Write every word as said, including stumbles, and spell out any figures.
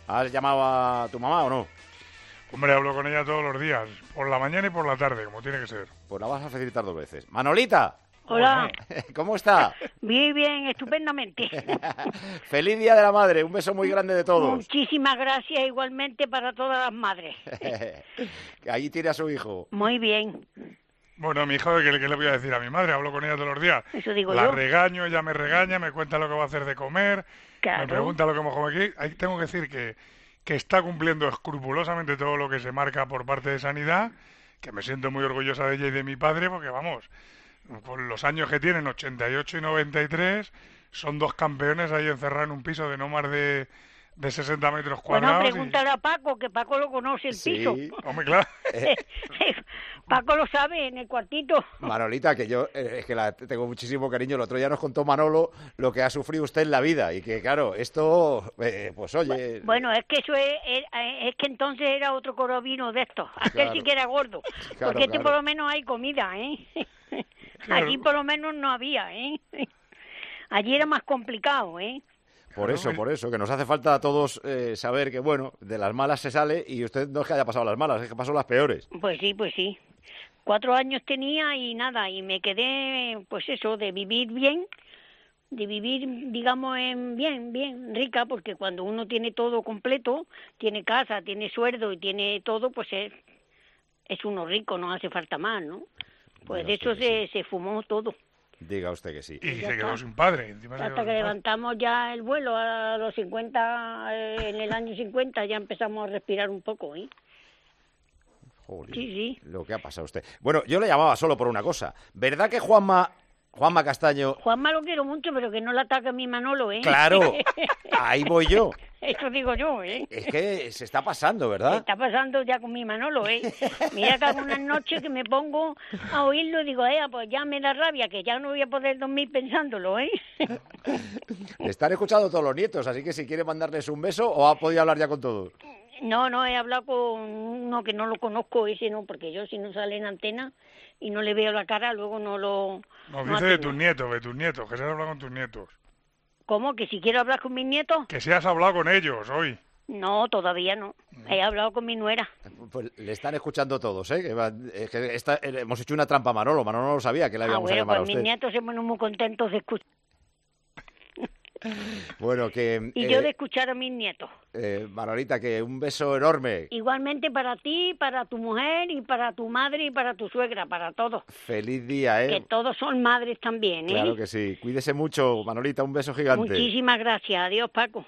¿Has llamado a tu mamá o no? Hombre, hablo con ella todos los días, por la mañana y por la tarde, como tiene que ser. Pues la vas a felicitar dos veces. ¡Manolita! Hola. ¿Cómo está? Bien, bien, estupendamente. Feliz Día de la Madre, un beso muy grande de todos. Muchísimas gracias igualmente para todas las madres. Ahí tiene a su hijo. Muy bien. Bueno, mi hijo, ¿qué, ¿qué le voy a decir a mi madre? Hablo con ella todos los días. Eso digo la yo. regaño, ella me regaña, me cuenta lo que va a hacer de comer, Claro. me pregunta lo que hemos comido aquí. Ahí tengo que decir que, que está cumpliendo escrupulosamente todo lo que se marca por parte de Sanidad, que me siento muy orgullosa de ella y de mi padre, porque vamos, con los años que tienen, ochenta y ocho y noventa y tres, son dos campeones ahí encerrados en un piso de no más de, de sesenta metros cuadrados. Bueno, pregúntale y... a Paco, que Paco lo conoce el Sí. piso. Hombre, claro. Paco lo sabe, en el cuartito. Manolita, que yo eh, es que la tengo muchísimo cariño. El otro día nos contó Manolo lo que ha sufrido usted en la vida y que, claro, esto, eh, pues oye... Bueno, es que eso es, es, es que entonces era otro corobino de estos. Aquel Claro. sí que era gordo. Claro, porque este claro. por lo menos hay comida, ¿eh? Claro. Aquí por lo menos no había, ¿eh? Allí era más complicado, ¿eh? Por eso, por eso, que nos hace falta a todos eh, saber que, bueno, de las malas se sale y usted no es que haya pasado las malas, es que pasó las peores. Pues sí, pues sí. Cuatro años tenía y nada, y me quedé, pues eso, de vivir bien, de vivir, digamos, en bien, bien, rica, porque cuando uno tiene todo completo, tiene casa, tiene sueldo y tiene todo, pues es, es uno rico, no hace falta más, ¿no? Pues Diga de usted eso que se, sí. se fumó todo. Diga usted que sí. Y ya se quedó está. sin padre. Encima se Hasta quedó que sin padre. levantamos ya el vuelo a los cincuenta, eh, en el año cincuenta, ya empezamos a respirar un poco, ¿eh? Jolín, Sí, sí. lo que ha pasado a usted. Bueno, yo le llamaba solo por una cosa. ¿Verdad que Juanma, Juanma Castaño... Juanma lo quiero mucho, pero que no le ataque a mi Manolo, ¿eh? Claro, ahí voy yo. Eso digo yo, ¿eh? Es que se está pasando, Me ¿verdad? está pasando ya con mi Manolo, ¿eh? Mira que algunas noches que me pongo a oírlo y digo, eh, pues ya me da rabia, que ya no voy a poder dormir pensándolo, ¿eh? Le están escuchando todos los nietos, así que si quiere mandarles un beso o ha podido hablar ya con todos. No, no, he hablado con uno que no lo conozco, ese no, porque yo si no sale en antena y no le veo la cara, luego no lo... Nos no dice de atiendo. tus nietos, de tus nietos, que se has hablado con tus nietos. ¿Cómo? ¿Que si quiero hablar con mis nietos? Que si has hablado con ellos hoy. No, todavía no. He hablado con mi nuera. Pues le están escuchando todos, ¿eh? Que, va- es que esta- eh, hemos hecho una trampa a Manolo. Manolo no lo sabía que le Ah, habíamos a bueno, llamar a pues mis usted. nietos se ponen muy contentos de escuchar. Bueno, que... Y eh, yo de escuchar a mis nietos. eh, Manolita, que un beso enorme. Igualmente para ti, para tu mujer y para tu madre y para tu suegra, para todos. Feliz día, ¿eh? Que todos son madres también, ¿eh? Claro que sí. Cuídese mucho, Manolita. Un beso gigante. Muchísimas gracias. Adiós, Paco.